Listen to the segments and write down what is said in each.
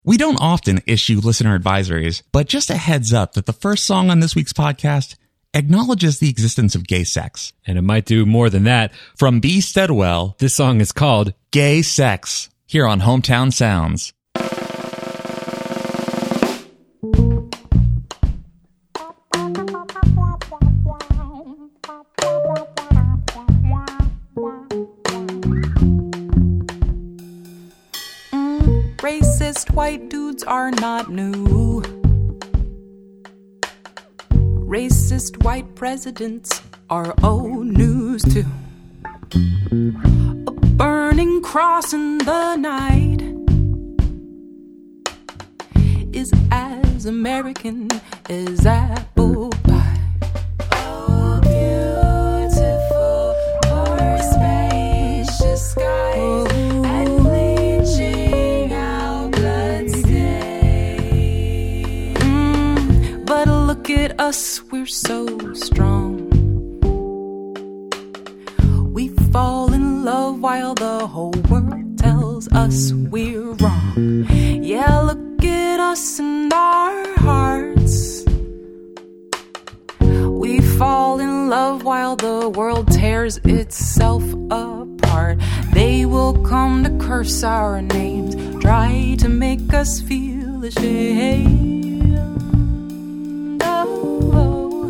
We don't often issue listener advisories, but just a heads up that the first song on this week's podcast acknowledges the existence of gay sex. And it might do more than that. From B. Steadwell, This song is called Gay Sex, here on Hometown Sounds. Racist white dudes are not new. Racist white presidents are old news too. A burning cross in the night is as American as apple pie. Oh, beautiful, or spacious skies, and bleaching out bloodstains. But look at us, we're so strong. We fall in love while the whole world tells us we're wrong. Yeah, look at us and our hearts. We fall in love while the world tears itself apart. They will come to curse our names, try to make us feel ashamed. Oh,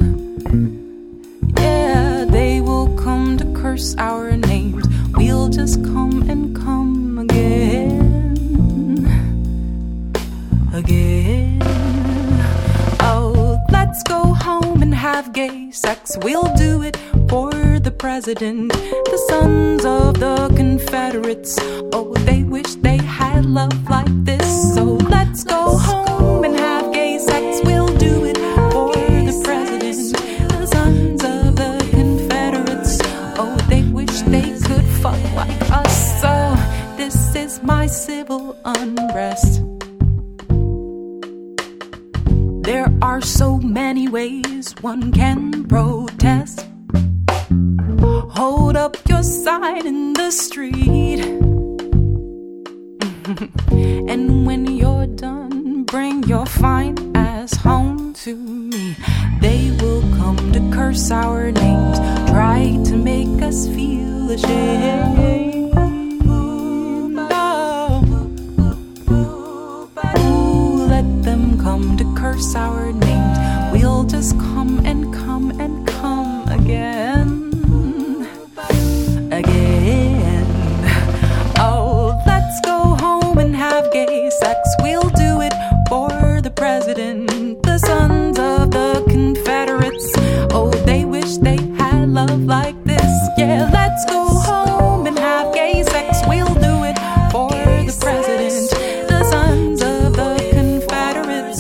yeah, they will come to curse our names. We'll just come and come again. Oh, let's go home and have gay sex. We'll do it for the president, the sons of the Confederates. Oh, they wish they had love like this. So let's go home and have gay sex. We'll do it for the president, the sons of the Confederates. Oh, they wish they could fuck like us. So this is my civil unrest. There are so many ways one can protest. Hold up your sign in the street. And when you're done, bring your fine ass home to me. They will come to curse our names, try to make us feel ashamed. Come to curse our names. We'll just come and come and come again. Oh, let's go home and have gay sex. We'll do it for the president, the sons of the Confederates. Oh, they wish they had love like this. Yeah, let's go home and have gay sex. We'll do it for the president, the sons of the Confederates.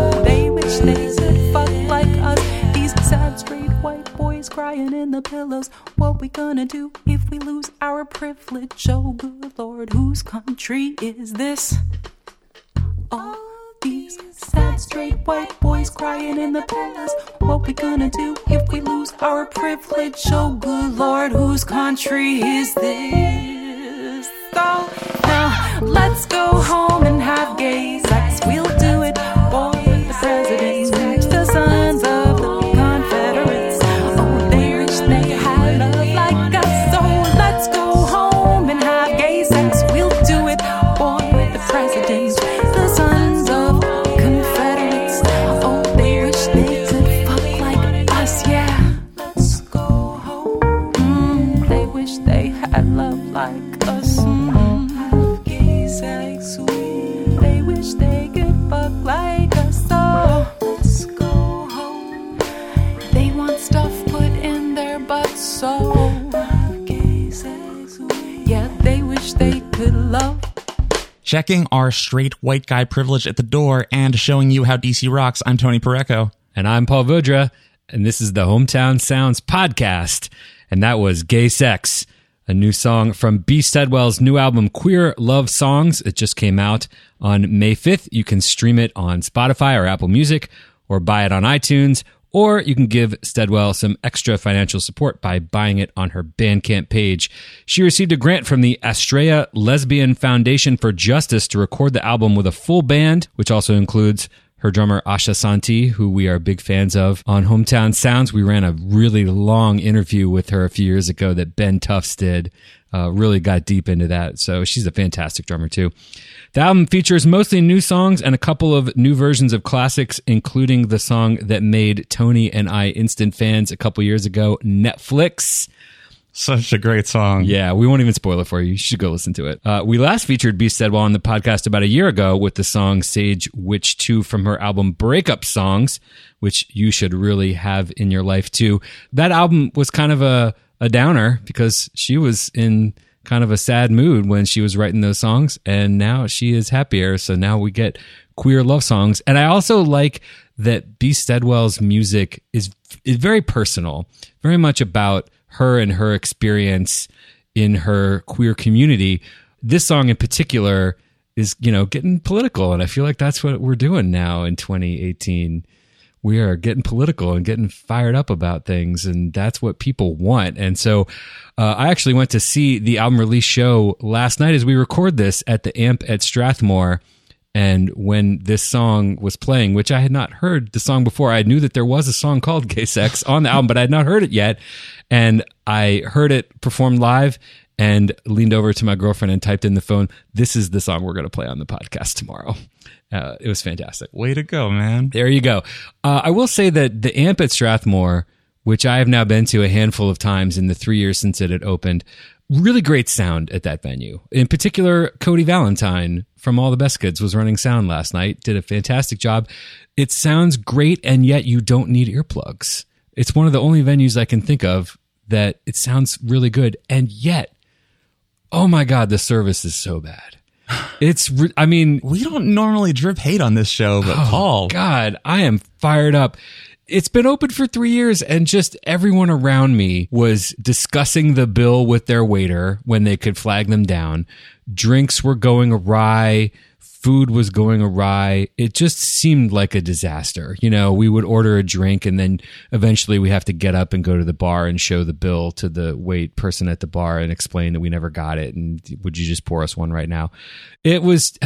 Crying in the pillows. What we gonna do if we lose our privilege? Oh good Lord, whose country is this? All these sad straight white boys crying in the pillows. What we gonna do if we lose our privilege? Oh good Lord, whose country is this? So now let's go home and have gay sex. We'll do it for the president, the sons of the Confederates. Like us, have gay sex. They wish they could fuck like us. So let's go home. They want stuff put in their butts. So have gay sex. Yeah, they wish they could love. Checking our straight white guy privilege at the door and showing you how DC rocks. I'm Tony Parecco. And I'm Paul Vodra. And this is the Hometown Sounds podcast. And that was Gay Sex, a new song from B. Steadwell's new album, Queer Love Songs. It just came out on May 5th. You can stream it on Spotify or Apple Music, or buy it on iTunes, Or you can give Steadwell some extra financial support by buying it on her Bandcamp page. She received a grant from the Astrea Lesbian Foundation for Justice to record the album with a full band, which also includes her drummer Asha Santi, who we are big fans of on Hometown Sounds. We ran a really long interview with her a few years ago that Ben Tufts did. Really got deep into that. So she's a fantastic drummer too. The album features mostly new songs and a couple of new versions of classics, including the song that made Tony and I instant fans a couple years ago, Netflix. Such a great song. Yeah, we won't even spoil it for you. You should go listen to it. We last featured B. Steadwell on the podcast about a year ago with the song Sage Witch 2 from her album Breakup Songs, which you should really have in your life too. That album was kind of a downer because she was in kind of a sad mood when she was writing those songs, and now she is happier. So now we get queer love songs. And I also like that B. Steadwell's music is very personal, very much about her and her experience in her queer community. This song in particular is, getting political, and I feel like that's what we're doing now in 2018. We are getting political and getting fired up about things, and that's what people want. And so I actually went to see the album release show last night as we record this at the Amp at Strathmore. And when this song was playing, which I had not heard the song before, I knew that there was a song called Gay Sex on the album, but I had not heard it yet. And I heard it performed live and leaned over to my girlfriend and typed in the phone, "This is the song we're going to play on the podcast tomorrow." It was fantastic. Way to go, man. There you go. I will say that the Amp at Strathmore, which I have now been to a handful of times in the 3 years since it had opened, really great sound at that venue. In particular, Cody Valentine from All the Best Kids was running sound last night, did a fantastic job. It sounds great, and yet you don't need earplugs. It's one of the only venues I can think of that it sounds really good, and yet, oh my God, the service is so bad. We don't normally drip hate on this show, but Paul. God, I am fired up. It's been open for 3 years, and just everyone around me was discussing the bill with their waiter when they could flag them down. Drinks were going awry. Food was going awry. It just seemed like a disaster. We would order a drink, and then eventually we have to get up and go to the bar and show the bill to the wait person at the bar and explain that we never got it. And would you just pour us one right now? It was,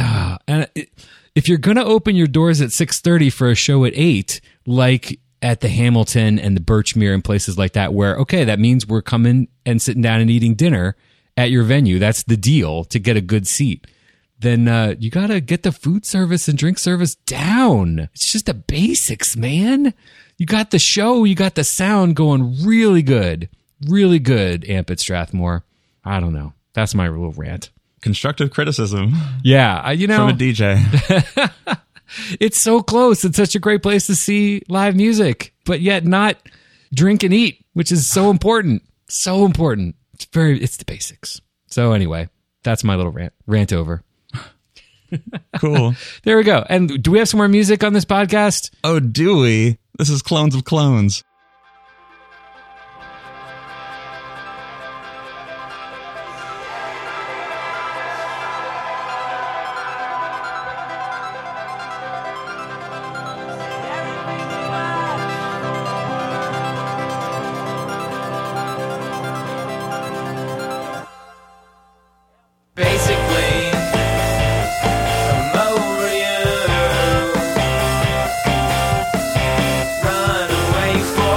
if you're going to open your doors at 6:30 for a show at 8, like at the Hamilton and the Birchmere and places like that, where, okay, that means we're coming and sitting down and eating dinner at your venue. That's the deal to get a good seat. Then you got to get the food service and drink service down. It's just the basics, man. You got the show, you got the sound going really good. Really good, Amp at Strathmore. I don't know. That's my little rant. Constructive criticism. Yeah, from a DJ. It's so close. It's such a great place to see live music, but yet not drink and eat, which is so important. So important. It's the basics. So anyway, that's my little rant over. Cool. There we go. And do we have some more music on this podcast? Oh, do we? This is Clones of Clones. Run away for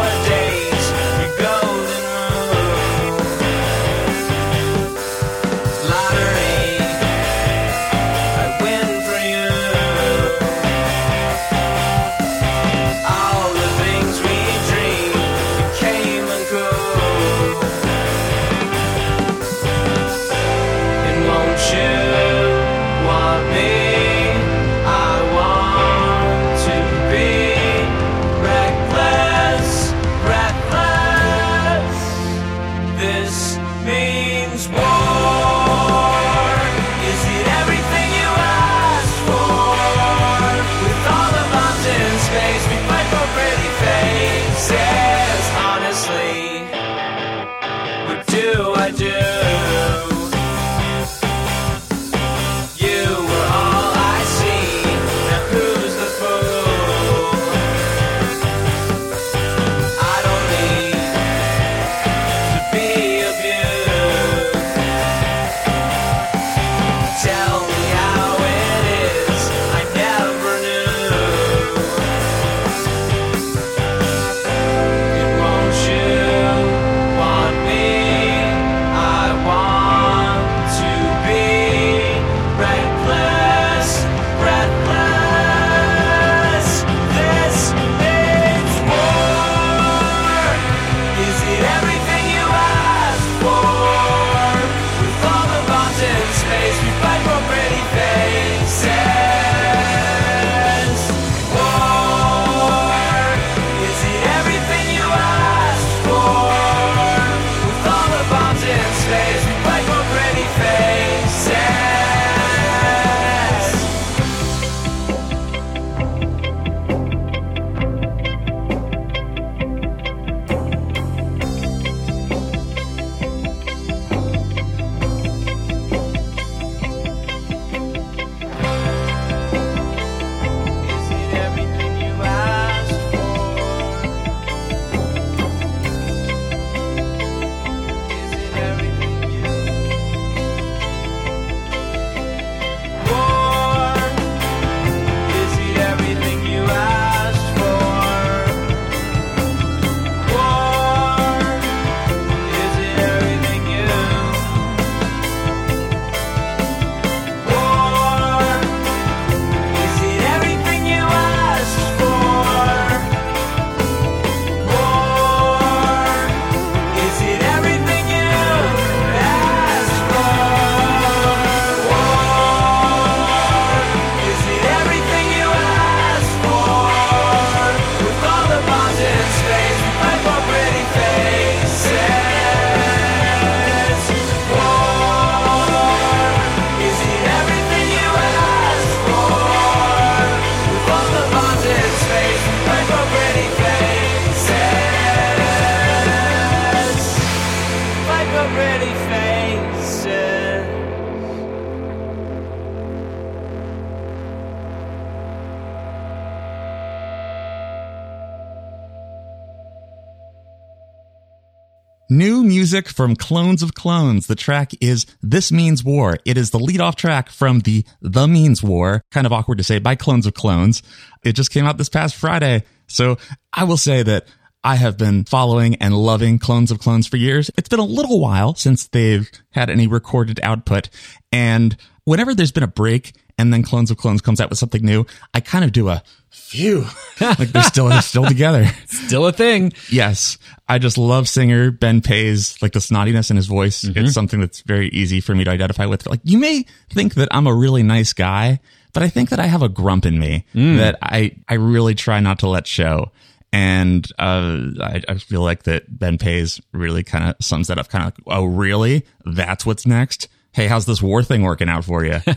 New music from Clones of Clones. The track is This Means War. It is the lead-off track from The Means War. Kind of awkward to say, by Clones of Clones. It just came out this past Friday. So I will say that I have been following and loving Clones of Clones for years. It's been a little while since they've had any recorded output. And whenever there's been a break and then Clones of Clones comes out with something new, I kind of do a phew. Like they're still together. Still a thing. Yes. I just love singer Ben Pay's, like the snottiness in his voice. It's something that's very easy for me to identify with. Like you may think that I'm a really nice guy, but I think that I have a grump in me that I really try not to let show. And I feel like that Ben Pay's really kind of sums that up, kind of like, oh, really? That's what's next? Hey, how's this war thing working out for you?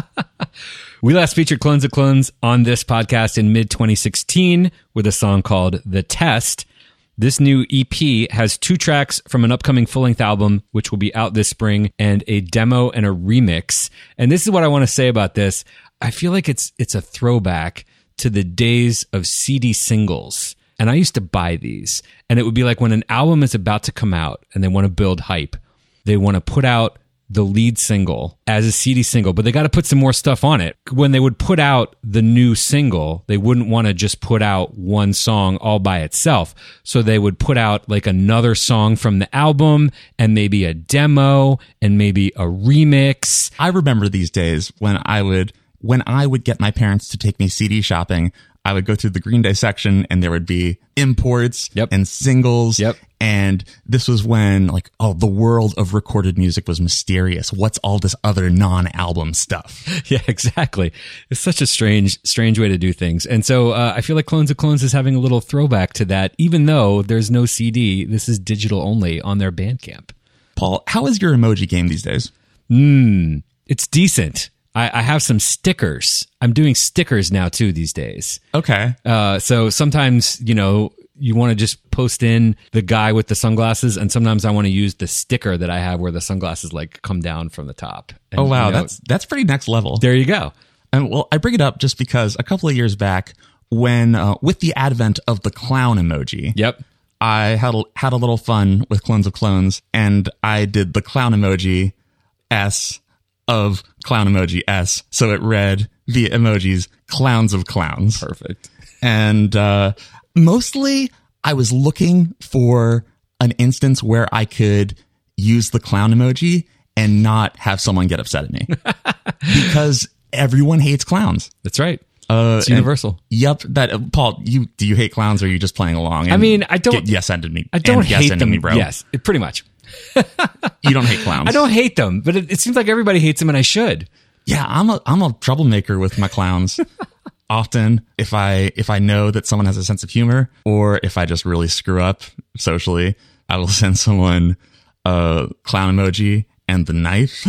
We last featured Clones of Clones on this podcast in mid-2016 with a song called The Test. This new EP has 2 tracks from an upcoming full-length album, which will be out this spring, and a demo and a remix. And this is what I want to say about this. I feel like it's a throwback to the days of CD singles. And I used to buy these. And it would be like when an album is about to come out and they want to build hype, they want to put out the lead single as a CD single, but they got to put some more stuff on it. When they would put out the new single, they wouldn't want to just put out one song all by itself. So they would put out like another song from the album and maybe a demo and maybe a remix. I remember these days when I would get my parents to take me CD shopping. I would go through the Green Day section and there would be imports and singles. And this was when like, oh, the world of recorded music was mysterious. What's all this other non-album stuff? Yeah, exactly. It's such a strange way to do things. And so I feel like Clones of Clones is having a little throwback to that, even though there's no CD. This is digital only on their Bandcamp. Paul, how is your emoji game these days? It's decent. I have some stickers. I'm doing stickers now too these days. Okay. So sometimes, you want to just post in the guy with the sunglasses, and sometimes I want to use the sticker that I have where the sunglasses like come down from the top. And, oh wow, that's pretty next level. There you go. And well, I bring it up just because a couple of years back, when with the advent of the clown emoji, I had a little fun with Clones of Clones, and I did the clown emoji S of clown emoji S, so it read via emojis Clowns of Clowns. Perfect. And mostly I was looking for an instance where I could use the clown emoji and not have someone get upset at me. Because everyone hates clowns. That's right. It's universal. Yep. That Paul, do you hate clowns, or are you just playing along? I mean, I don't. Yes-ended me. I don't hate them, me, bro. Yes, pretty much. You don't hate clowns. I don't hate them, but it seems like everybody hates them, and I should. Yeah, I'm a troublemaker with my clowns. Often, if I know that someone has a sense of humor, or if I just really screw up socially, I will send someone a clown emoji and the knife.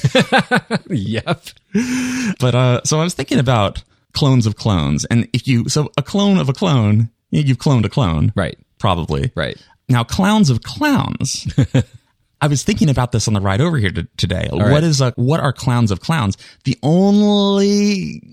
Yep. But so I was thinking about Clones of Clones, and a clone of a clone, you've cloned a clone, right? Probably, right. Now, Clowns of Clowns. I was thinking about this on the ride over here today. What are Clowns of Clowns? The only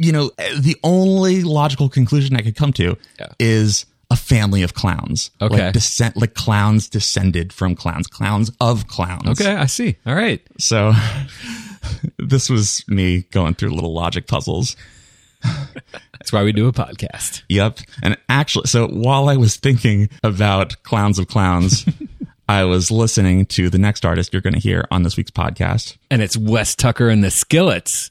logical conclusion I could come to is a family of clowns. Okay. Like clowns descended from clowns. Clowns of clowns. Okay, I see. All right. So this was me going through little logic puzzles. That's why we do a podcast. Yep. And actually, so while I was thinking about Clowns of Clowns, I was listening to the next artist you're going to hear on this week's podcast. And it's Wes Tucker and the Skillets.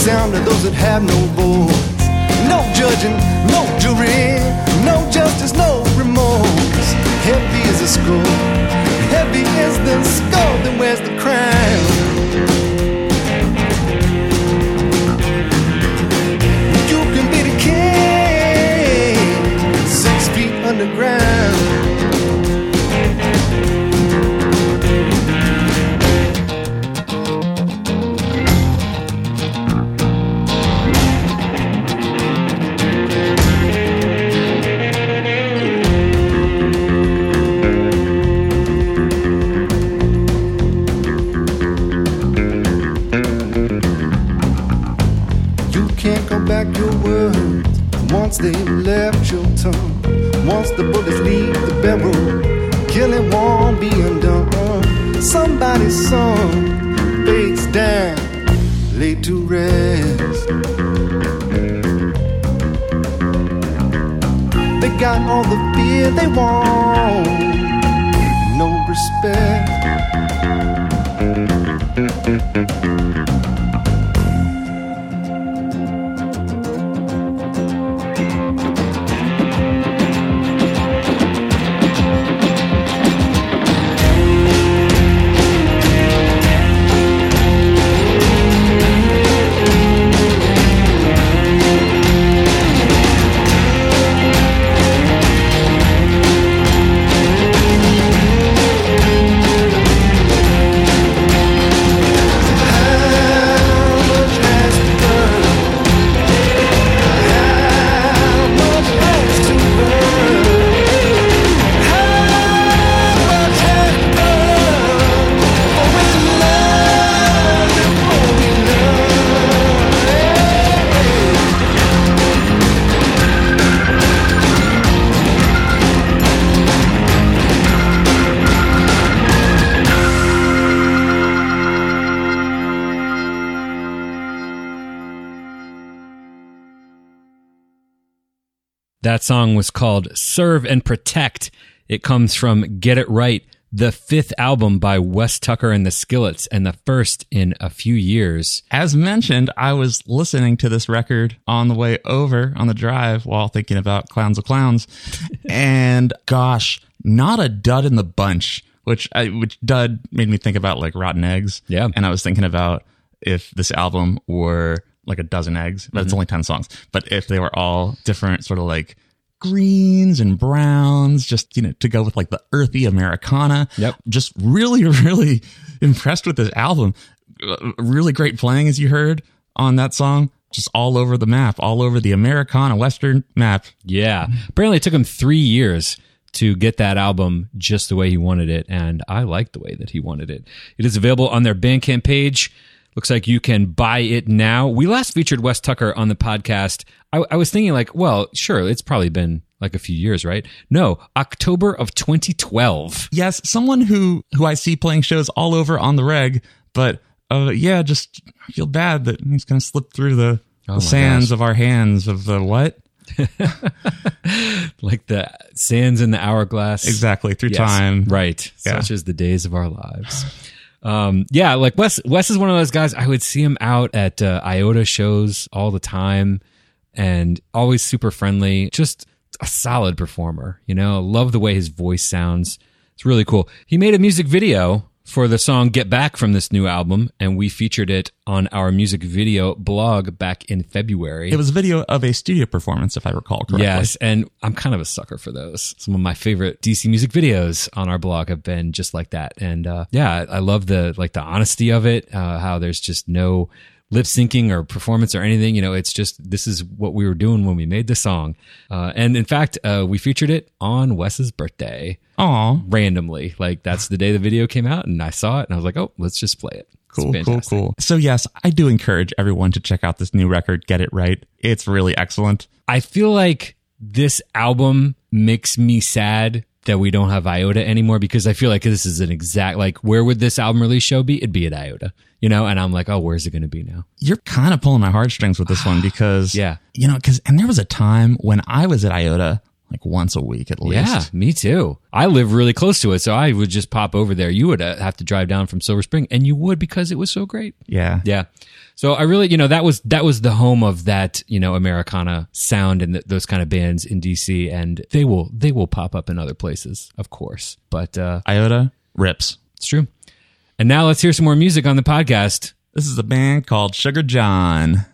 sound of those that have no voice. No judging, no jury, no justice, no remorse. Heavy is the skull, heavy is the skull that wears the crown. You can be the king, 6 feet underground. Back your words once they've left your tongue. Once the bullets leave the barrel, killing won't be undone. Somebody's song fades down, laid to rest. They got all the fear they want, no respect. That song was called Serve and Protect. It comes from Get It Right, the 5th album by Wes Tucker and the Skillets, and the first in a few years. As mentioned, I was listening to this record on the way over on the drive while thinking about Clowns of Clowns. And gosh, not a dud in the bunch, which dud made me think about like Rotten Eggs. Yeah. And I was thinking about if this album were like a dozen eggs, but it's only 10 songs. But if they were all different sort of like greens and browns, just, you know, to go with like the earthy Americana. Yep. Just really, really impressed with this album. Really great playing, as you heard on that song. Just all over the map, all over the Americana Western map. Yeah. Apparently it took him 3 years to get that album just the way he wanted it. And I like the way that he wanted it. It is available on their Bandcamp page. Looks like you can buy it now. We last featured Wes Tucker on the podcast. I was thinking like, well, sure, it's probably been like a few years, right? No, October of 2012. Yes, someone who I see playing shows all over on the reg, but yeah, just feel bad that he's going to slip through the sands of our hands of the what? Like the sands in the hourglass. Exactly, through time. Right. Yeah. Such as the days of our lives. Yeah, like Wes is one of those guys. I would see him out at IOTA shows all the time and always super friendly. Just a solid performer, you know. Love the way his voice sounds. It's really cool. He made a music video for the song Get Back from this new album, and we featured it on our music video blog back in February. It was a video of a studio performance, if I recall correctly. Yes, and I'm kind of a sucker for those. Some of my favorite DC music videos on our blog have been just like that. And yeah, I love the honesty of it, how there's just no lip syncing or performance or anything. You know, it's just, this is what we were doing when we made the song. And in fact, we featured it on Wes's birthday. Aw. Randomly. Like, that's the day the video came out, and I saw it and I was like, oh, let's just play it. Cool. So yes, I do encourage everyone to check out this new record, Get It Right. It's really excellent. I feel like this album makes me sad that we don't have IOTA anymore, because I feel like this is an exact, like, where would this album release show be? It'd be at IOTA, you know? And I'm like, oh, where's it going to be now? You're kind of pulling my heartstrings with this one because, yeah, you know, and there was a time when I was at IOTA like once a week at least. Yeah, me too. I live really close to it, so I would just pop over there. You would have to drive down from Silver Spring, and you would, because it was so great. Yeah. Yeah. So I really, that was the home of that, Americana sound and those kind of bands in DC, and they will pop up in other places, of course. But Iota rips. It's true. And now let's hear some more music on the podcast. This is a band called Sugar John.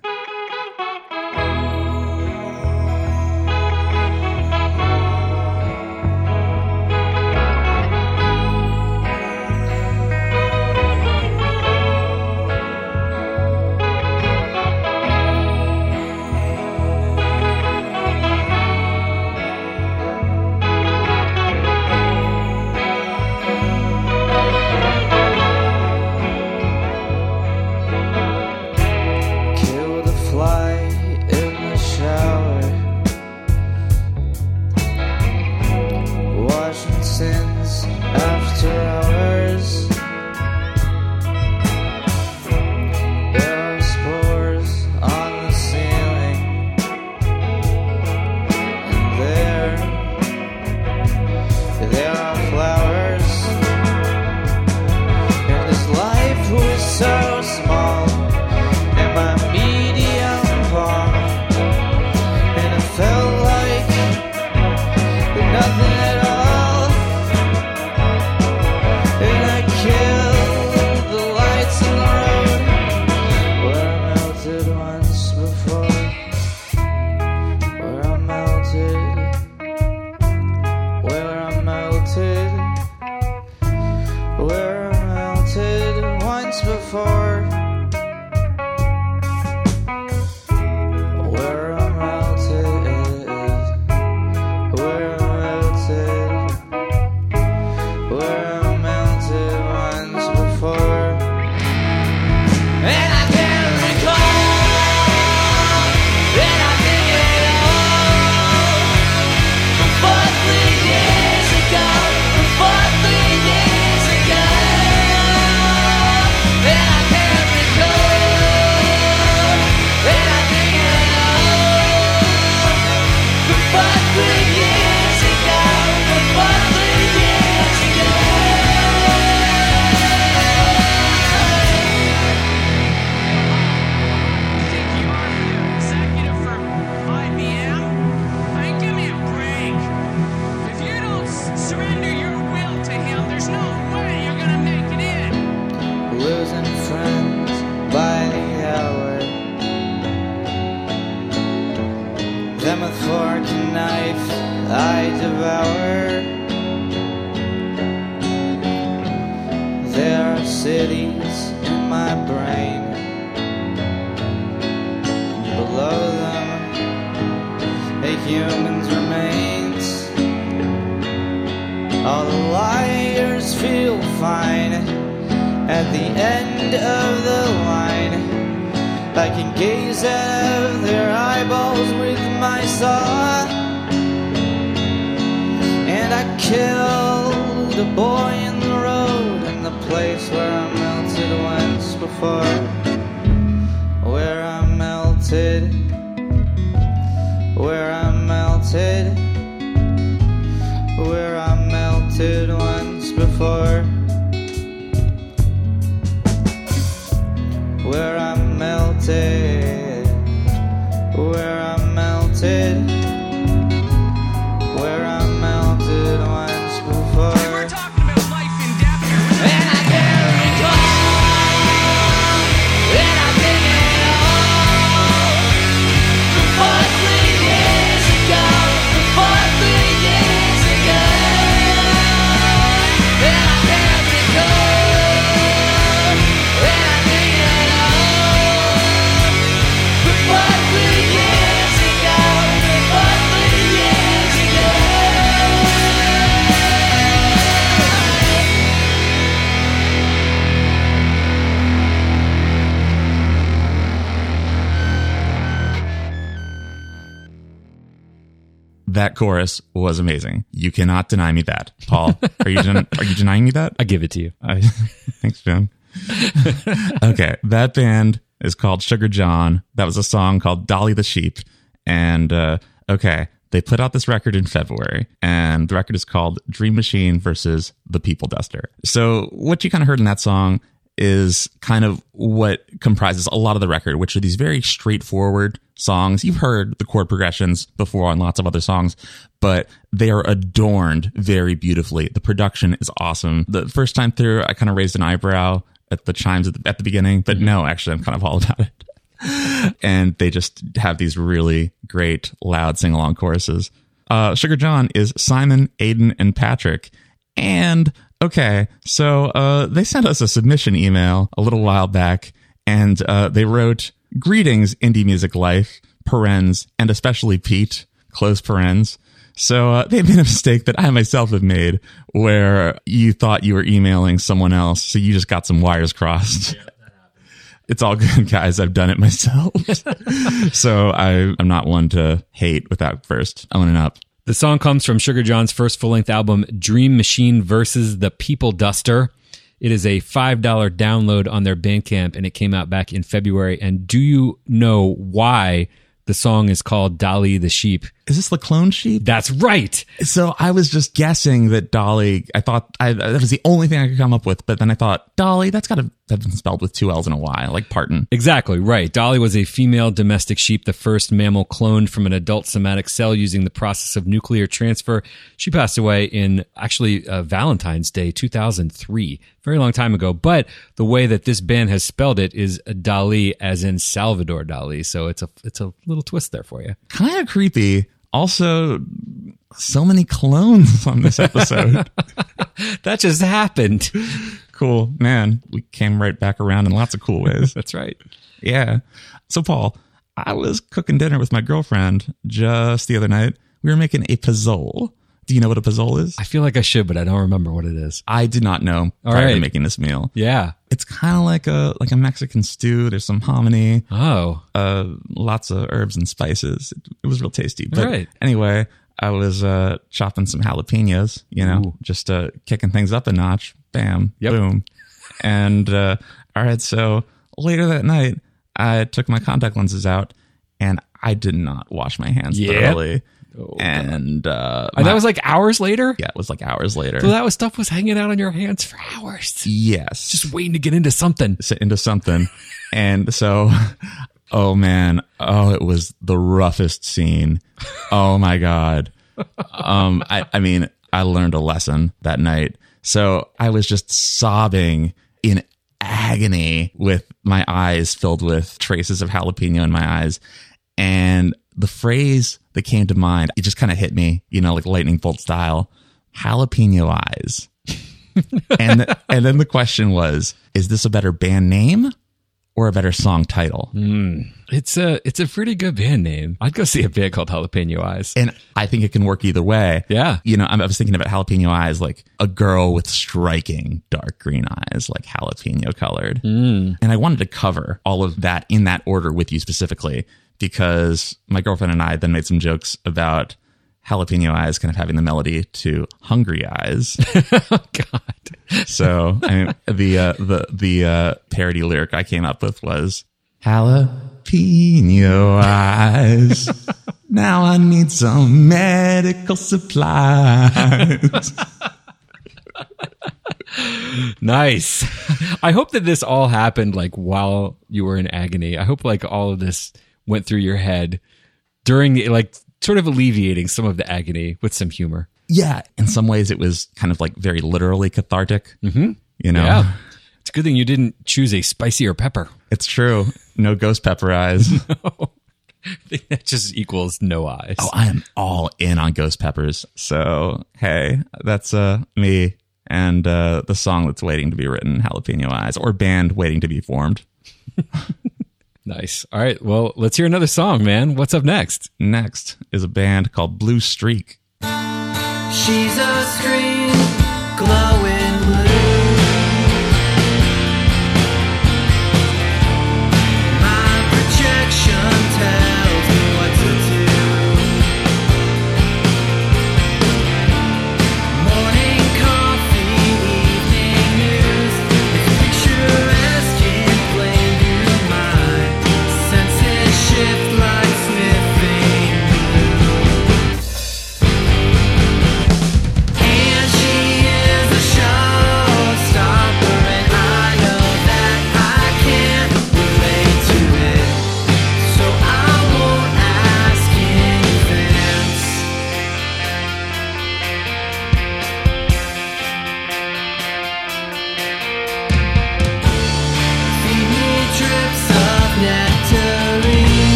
That chorus was amazing. You cannot deny me that. Paul, are you denying me that? I give it to you. Thanks, Jim. Okay, that band is called Sugar John. That was a song called Dolly the Sheep. And they put out this record in February, and the record is called Dream Machine versus The People Duster. So what you kind of heard in that song is kind of what comprises a lot of the record, which are these very straightforward songs. You've heard the chord progressions before on lots of other songs, but they are adorned very beautifully. The production is awesome. The first time through, I kind of raised an eyebrow at the chimes at the beginning, but no, actually, I'm kind of all about it. And they just have these really great, loud sing-along choruses. Sugar John is Simon, Aiden, and Patrick. And okay, so they sent us a submission email a little while back, and they wrote, "Greetings, indie music life, parens, and especially Pete, close parens." So they made a mistake that I myself have made, where you thought you were emailing someone else, so you just got some wires crossed. Yeah, that happened. It's all good, guys. I've done it myself. So I'm not one to hate without first owning up. The song comes from Sugar John's first full-length album, Dream Machine versus the People Duster. It is a $5 download on their Bandcamp, and it came out back in February. And do you know why the song is called Dolly the Sheep? Is this the clone sheep? That's right. So I was just guessing that Dolly, I thought that was the only thing I could come up with, but then I thought, Dolly, that's got to have been spelled with 2 L's and a Y, like Parton. Exactly, right. Dolly was a female domestic sheep, the first mammal cloned from an adult somatic cell using the process of nuclear transfer. She passed away in, actually, Valentine's Day, 2003, very long time ago. But the way that this band has spelled it is Dali, as in Salvador Dali. So it's a little twist there for you. Kind of creepy. Also, so many clones on this episode. That just happened. Cool. Man, we came right back around in lots of cool ways. That's right. Yeah. So, Paul, I was cooking dinner with my girlfriend just the other night. We were making a pizzole. Do you know what a pizzole is? I feel like I should, but I don't remember what it is. I did not know prior to making this meal. Yeah. It's kind of like a Mexican stew. There's some hominy. Oh. Lots of herbs and spices. It was real tasty. But right. Anyway, I was chopping some jalapenos, Ooh. just kicking things up a notch. Bam, yep. Boom. And all right, so later that night, I took my contact lenses out, and I did not wash my hands thoroughly. Oh, and that was like hours later? Yeah, it was like hours later. So stuff was hanging out on your hands for hours. Yes. Just waiting to get into something. And so, oh man, it was the roughest scene. Oh my God. I mean, I learned a lesson that night. So I was just sobbing in agony with my eyes filled with traces of jalapeno in my eyes. And the phrase that came to mind, it just kind of hit me, like lightning bolt style, jalapeno eyes. and then the question was, is this a better band name or a better song title? It's a pretty good band name. I'd go see a band called Jalapeno Eyes. And I think it can work either way. Yeah. I was thinking about jalapeno eyes, like a girl with striking dark green eyes, like jalapeno colored. And I wanted to cover all of that in that order with you specifically, because my girlfriend and I then made some jokes about jalapeno eyes kind of having the melody to Hungry Eyes. Oh God. So the parody lyric I came up with was jalapeno eyes. Now I need some medical supplies. Nice. I hope that this all happened like while you were in agony. I hope like all of this went through your head during like sort of alleviating some of the agony with some humor. Yeah. In some ways it was kind of like very literally cathartic. Mm-hmm. Yeah. It's a good thing you didn't choose a spicier pepper. It's true. No ghost pepper eyes. No. I think that just equals no eyes. Oh, I am all in on ghost peppers. So, hey, that's me and the song that's waiting to be written, Jalapeno Eyes, or band waiting to be formed. Nice. All right. Well, let's hear another song, man. What's up next? Next is a band called Blue Streak. She's a streak, glowing blue. My projection tells me what to do. Morning coffee, evening news. It's picturesque in plain view. My senses shift like sniffing glue. And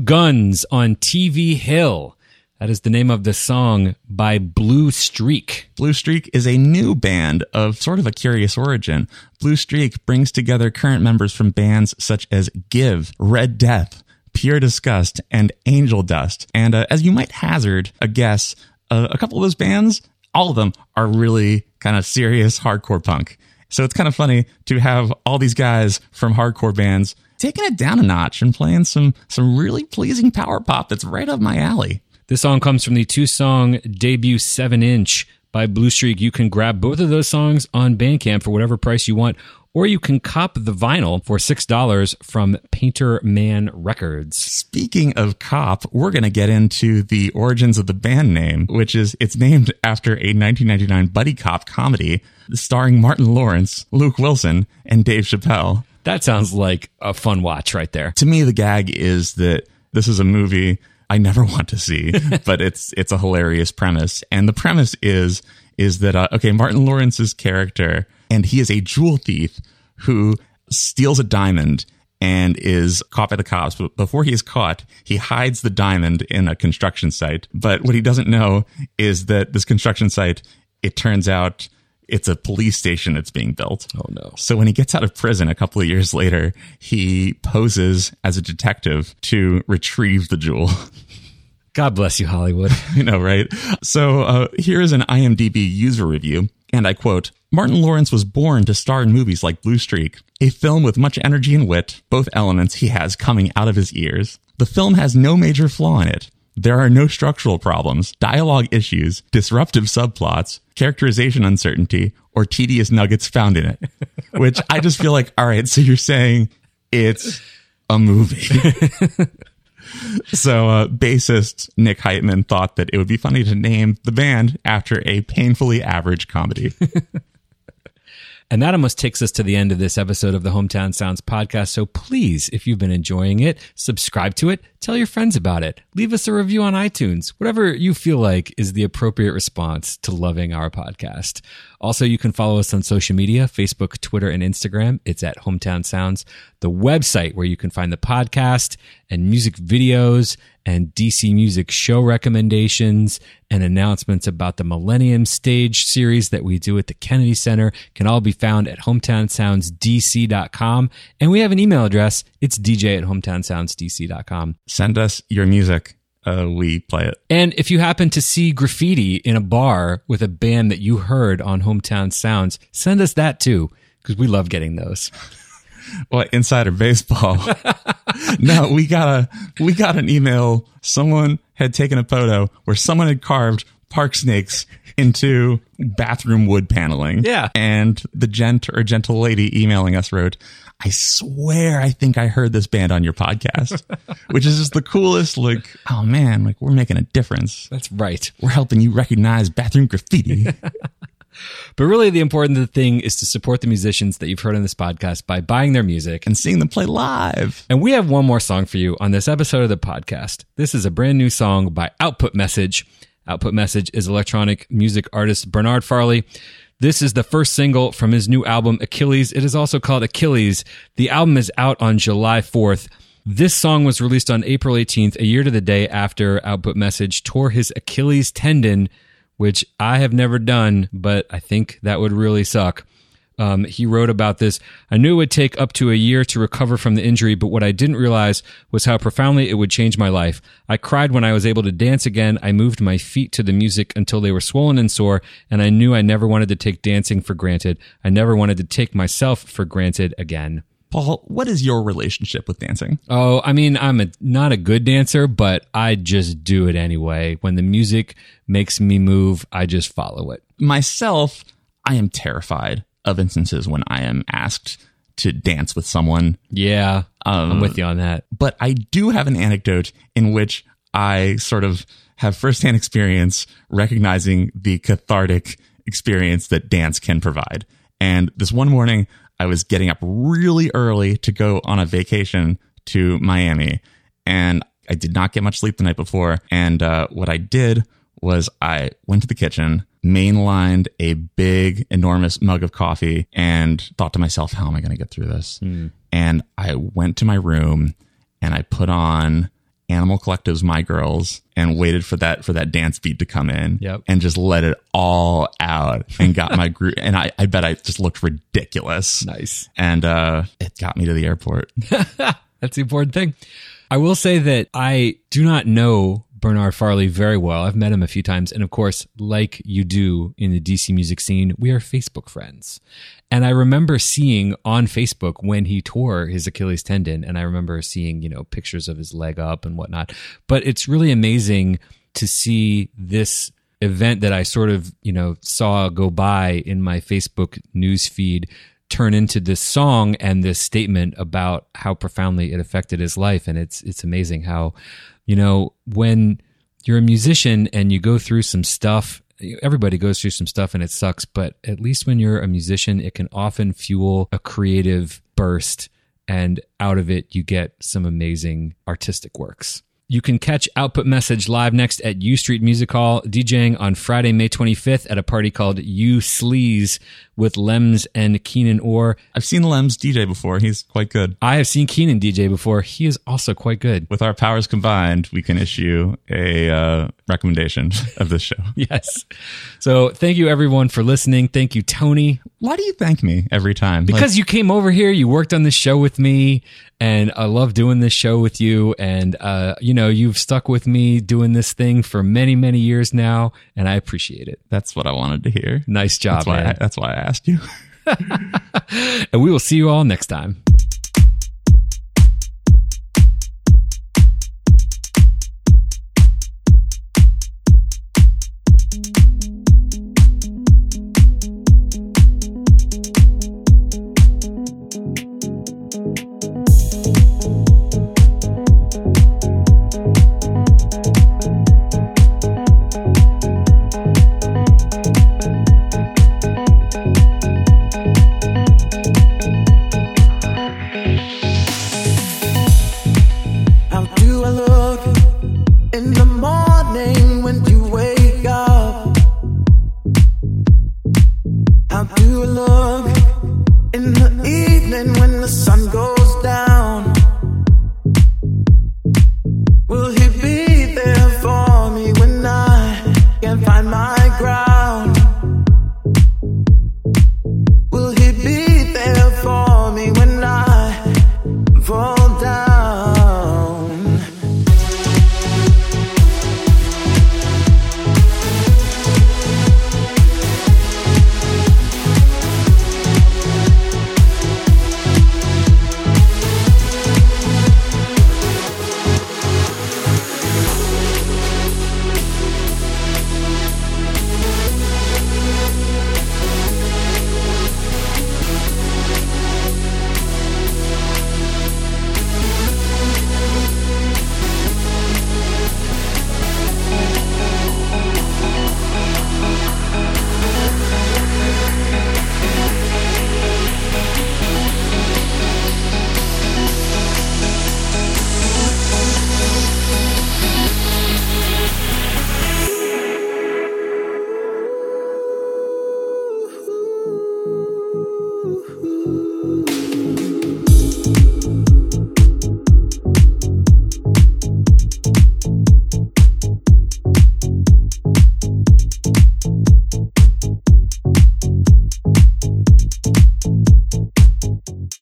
Guns on TV Hill. That is the name of the song by Blue Streak. Blue Streak is a new band of sort of a curious origin. Blue Streak brings together current members from bands such as Give, Red Death, Pure Disgust, and Angel Dust. And as you might hazard a guess, a couple of those bands, all of them are really kind of serious hardcore punk. So it's kind of funny to have all these guys from hardcore bands taking it down a notch and playing some really pleasing power pop that's right up my alley. This song comes from the 2-song debut 7-inch by Blue Streak. You can grab both of those songs on Bandcamp for whatever price you want, or you can cop the vinyl for $6 from Painter Man Records. Speaking of cop, we're going to get into the origins of the band name, which is it's named after a 1999 buddy cop comedy starring Martin Lawrence, Luke Wilson, and Dave Chappelle. That sounds like a fun watch right there. To me, the gag is that this is a movie I never want to see, but it's a hilarious premise. And the premise is that, Martin Lawrence's character, and he is a jewel thief who steals a diamond and is caught by the cops. But before he is caught, he hides the diamond in a construction site. But what he doesn't know is that this construction site, it turns out it's a police station that's being built. Oh, no. So when he gets out of prison a couple of years later, he poses as a detective to retrieve the jewel. God bless you, Hollywood. You know, right? So here is an IMDb user review, and I quote, Martin Lawrence was born to star in movies like Blue Streak, a film with much energy and wit, both elements he has coming out of his ears. The film has no major flaw in it. There are no structural problems, dialogue issues, disruptive subplots, characterization uncertainty, or tedious nuggets found in it. Which I just feel like, all right, so you're saying it's a movie. So bassist Nick Heitman thought that it would be funny to name the band after a painfully average comedy. And that almost takes us to the end of this episode of the Hometown Sounds podcast. So please, if you've been enjoying it, subscribe to it, tell your friends about it, leave us a review on iTunes, whatever you feel like is the appropriate response to loving our podcast. Also, you can follow us on social media, Facebook, Twitter, and Instagram. It's at Hometown Sounds, the website where you can find the podcast and music videos and DC Music show recommendations and announcements about the Millennium Stage series that we do at the Kennedy Center can all be found at hometownsoundsdc.com. And we have an email address. It's dj@hometownsoundsdc.com. Send us your music. We play it. And if you happen to see graffiti in a bar with a band that you heard on Hometown Sounds, send us that too, because we love getting those. Well, insider baseball. No, we got an email. Someone had taken a photo where someone had carved park snakes into bathroom wood paneling. Yeah. And the gentle lady emailing us wrote, I swear I think I heard this band on your podcast, which is just the coolest. Like, oh man, like we're making a difference. That's right. We're helping you recognize bathroom graffiti. But really the important thing is to support the musicians that you've heard on this podcast by buying their music and seeing them play live. And we have one more song for you on this episode of the podcast. This is a brand new song by Output Message. Output Message is electronic music artist Bernard Farley. This is the first single from his new album, Achilles. It is also called Achilles. The album is out on July 4th. This song was released on April 18th, a year to the day after Output Message tore his Achilles tendon, which I have never done, but I think that would really suck. He wrote about this. I knew it would take up to a year to recover from the injury, but what I didn't realize was how profoundly it would change my life. I cried when I was able to dance again. I moved my feet to the music until they were swollen and sore, and I knew I never wanted to take dancing for granted. I never wanted to take myself for granted again. Paul, what is your relationship with dancing? Oh, I mean, I'm not a good dancer, but I just do it anyway. When the music makes me move, I just follow it. Myself, I am terrified of instances when I am asked to dance with someone. Yeah, I'm with you on that. But I do have an anecdote in which I sort of have firsthand experience recognizing the cathartic experience that dance can provide. And this one morning, I was getting up really early to go on a vacation to Miami, and I did not get much sleep the night before. And what I did was I went to the kitchen, mainlined a big, enormous mug of coffee, and thought to myself, how am I going to get through this? And I went to my room and I put on Animal Collective's My Girls and waited for that dance beat to come in. Yep. And just let it all out and got my groove. And I bet I just looked ridiculous. Nice. And it got me to the airport. That's the important thing. I will say that I do not know Bernard Farley very well. I've met him a few times. And of course, like you do in the DC music scene, we are Facebook friends. And I remember seeing on Facebook when he tore his Achilles tendon, and I remember seeing, pictures of his leg up and whatnot. But it's really amazing to see this event that I sort of, saw go by in my Facebook news feed turn into this song and this statement about how profoundly it affected his life. And it's amazing how, when you're a musician and you go through some stuff, everybody goes through some stuff and it sucks, but at least when you're a musician, it can often fuel a creative burst, and out of it, you get some amazing artistic works. You can catch Output Message live next at U Street Music Hall, DJing on Friday, May 25th at a party called U Sleaze with Lems and Keenan Orr. I've seen Lems DJ before. He's quite good. I have seen Keenan DJ before. He is also quite good. With our powers combined, we can issue a recommendation of this show. Yes. So thank you, everyone, for listening. Thank you, Tony. Why do you thank me every time? Because you came over here, you worked on this show with me, and I love doing this show with you. And, you've stuck with me doing this thing for many, many years now, and I appreciate it. That's what I wanted to hear. Nice job, man. That's why I asked you. And we will see you all next time.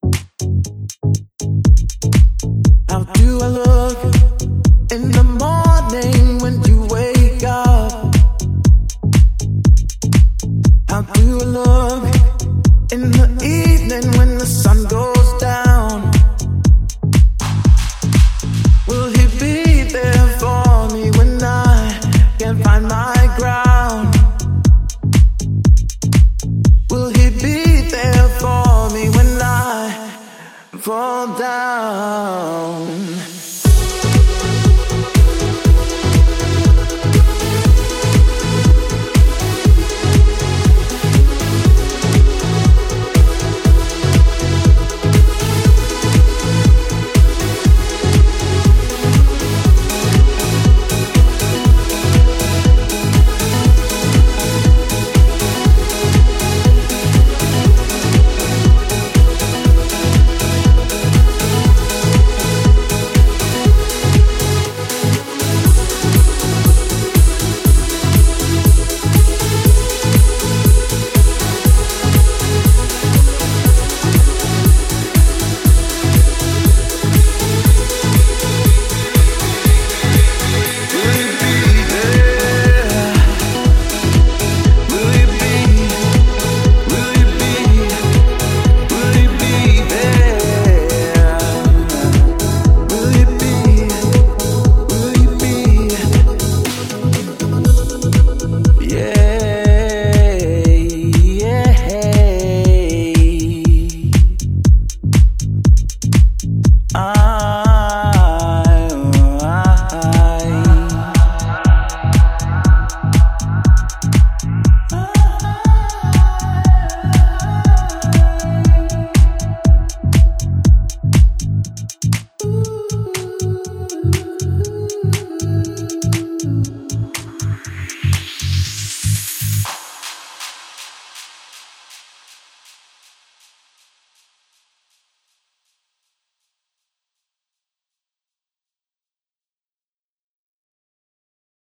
How do I look in the morning?